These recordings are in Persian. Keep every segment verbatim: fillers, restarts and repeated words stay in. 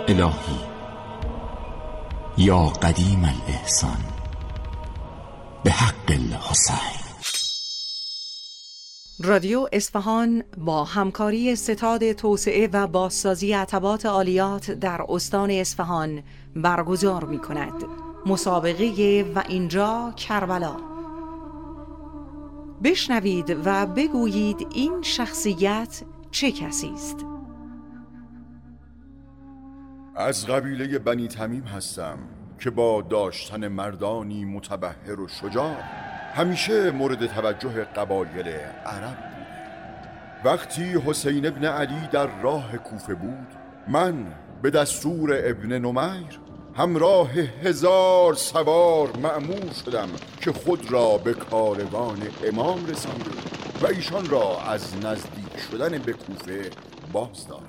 الهی یا قدیم الاحسان به حق الحسین. رادیو اصفهان با همکاری ستاد توسعه و بازسازی عتبات عالیات در استان اصفهان برگزار می کند مسابقه و اینجا کربلا. بشنوید و بگویید این شخصیت چه کسی است؟ از قبیله بنی تمیم هستم که با داشتن مردانی متبحر و شجاع همیشه مورد توجه قبایل عرب بود. وقتی حسین ابن علی در راه کوفه بود، من به دستور ابن نمیر همراه هزار سوار مأمور شدم که خود را به کاروان امام رسانده و ایشان را از نزدیک شدن به کوفه باز دار.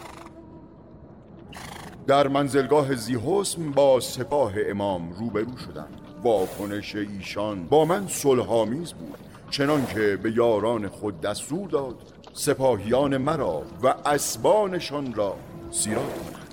در منزلگاه ذی‌حسن با سپاه امام روبرو شدم. واکنش ایشان با من صلح‌آمیز بود، چنان که به یاران خود دستور داد سپاهیان مرا و اسبانشان را سیراب کنند.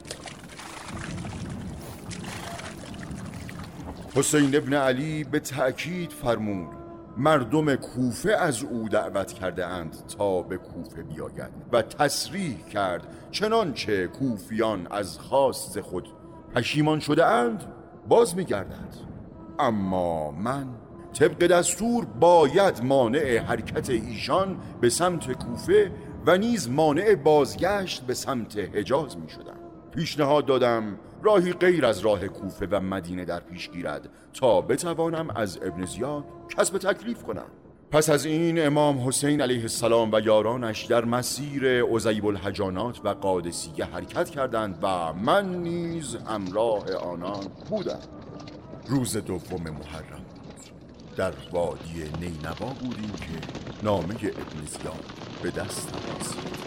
حسین ابن علی به تأکید فرمود مردم کوفه از او دعوت کرده اند تا به کوفه بیاید و تصریح کرد چنانچه کوفیان از خواست خود پشیمان شده اند باز می‌گردند. اما من طبق دستور باید مانع حرکت ایشان به سمت کوفه و نیز مانع بازگشت به سمت حجاز می شدم. پیشنهاد دادم راهی غیر از راه کوفه و مدینه در پیش گیرد تا بتوانم از ابن زیاد کسب تکلیف کنم. پس از این امام حسین علیه السلام و یارانش در مسیر عزیب الحجانات و قادسیه حرکت کردند و من نیز همراه آنان بودم. روز دوم محرم بود. در وادی نینوا بودیم که نامه ابن زیاد به دستم رسید.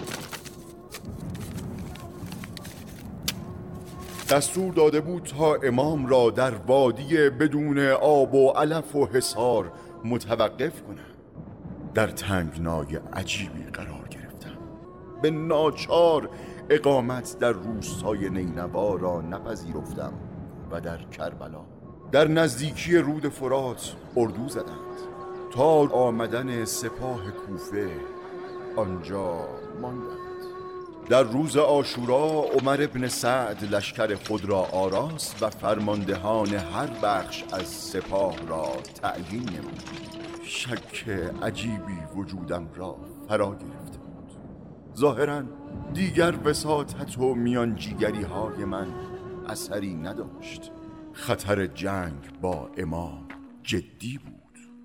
دستور داده بود تا امام را در وادی بدون آب و علف و حصار متوقف کنم. در تنگنای عجیبی قرار گرفتم. به ناچار اقامت در روستای نینوا را نپذیرفتم و در کربلا در نزدیکی رود فرات اردو زدند. تا آمدن سپاه کوفه آنجا ماندند. در روز عاشورا عمر ابن سعد لشکر خود را آراست و فرماندهان هر بخش از سپاه را تعیین نمود. شک عجیبی وجودم را فرا گرفته بود. ظاهراً دیگر وساطت و میانجیگری های من اثری نداشت. خطر جنگ با امام جدی بود.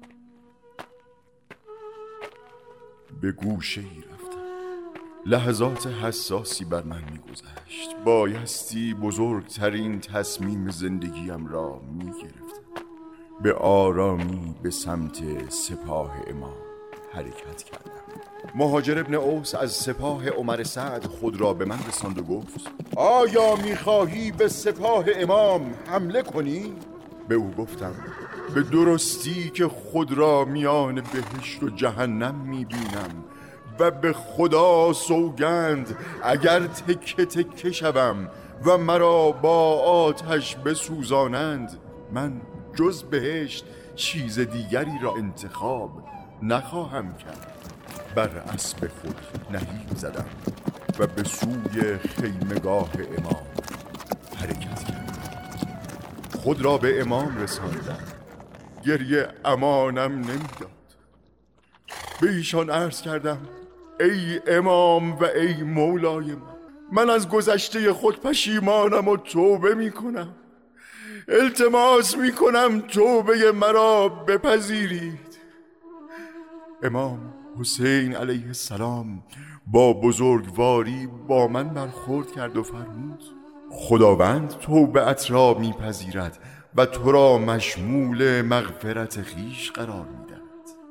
به گوشه ای رفتم. لحظات حساسی بر من می‌گذشت. بایستی بزرگترین تصمیم زندگیم را می‌گرفتم. به آرامی به سمت سپاه امام حرکت کردم. مهاجر ابن اوس از سپاه عمر سعد خود را به من رساند و گفت آیا می‌خواهی به سپاه امام حمله کنی؟ به او گفتم به درستی که خود را میان بهشت و جهنم می‌بینم و به خدا سوگند اگر تکه تکه شوم و مرا با آتش بسوزانند من جز بهشت چیز دیگری را انتخاب نخواهم کرد. بر اسب خود نهیب زدم و به سوی خیمگاه امام حرکت کردم. خود را به امام رساندم. گریه امانم نمیداد. به ایشان عرض کردم ای امام و ای مولای من، من از گذشته خود پشیمانم و توبه میکنم. التماس میکنم توبه مرا بپذیرید. امام حسین علیه السلام با بزرگواری با من برخورد کرد و فرمود خداوند توبه‌ات را میپذیرد و تو را مشمول مغفرت خویش قرار میدهد.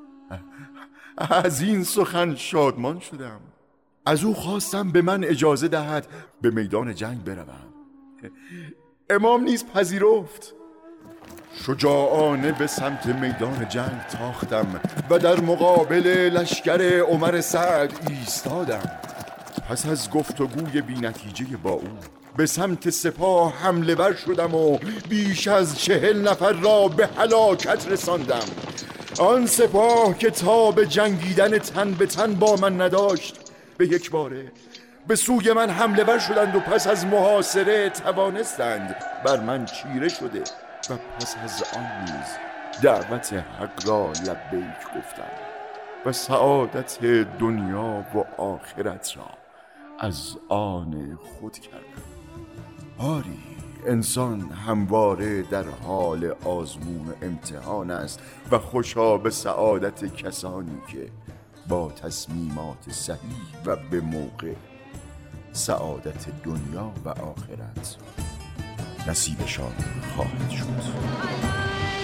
از این سخن شادمان شدم. از او خواستم به من اجازه دهد به میدان جنگ بروم. امام نیز پذیرفت. شجاعانه به سمت میدان جنگ تاختم و در مقابل لشکر عمر سعد ایستادم. پس از گفتگوی بی نتیجه با او به سمت سپاه حمله ور شدم و بیش از چهل نفر را به هلاکت رساندم. آن سپاه که تا به جنگیدن تن به تن با من نداشت، به یک باره به سوی من حمله ور شدند و پس از محاصره توانستند بر من چیره شده و پس از آن نیز دعوت حق را لبیک گفتم و سعادت دنیا و آخرت را از آن خود کردم. آری، انسان همواره در حال آزمون و امتحان است و خوشا به سعادت کسانی که با تصمیمات صحیح و به موقع سعادت دنیا و آخرت نصیبشان خواهد شد.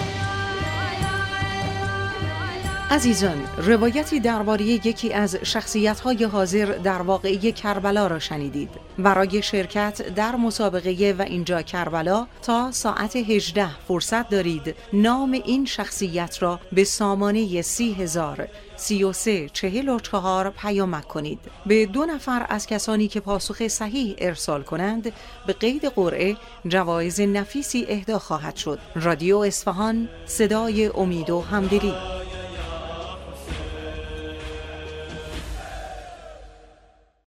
عزیزان، روایتی درباره یکی از شخصیت‌های حاضر در واقعه کربلا را شنیدید. برای شرکت در مسابقه و اینجا کربلا تا ساعت هجده فرصت دارید. نام این شخصیت را به سامانه سی هزار سی و سه چهل و چهار پیامک کنید. به دو نفر از کسانی که پاسخ صحیح ارسال کنند به قید قرعه جوایز نفیسی اهدا خواهد شد. رادیو اصفهان، صدای امید و همدلی.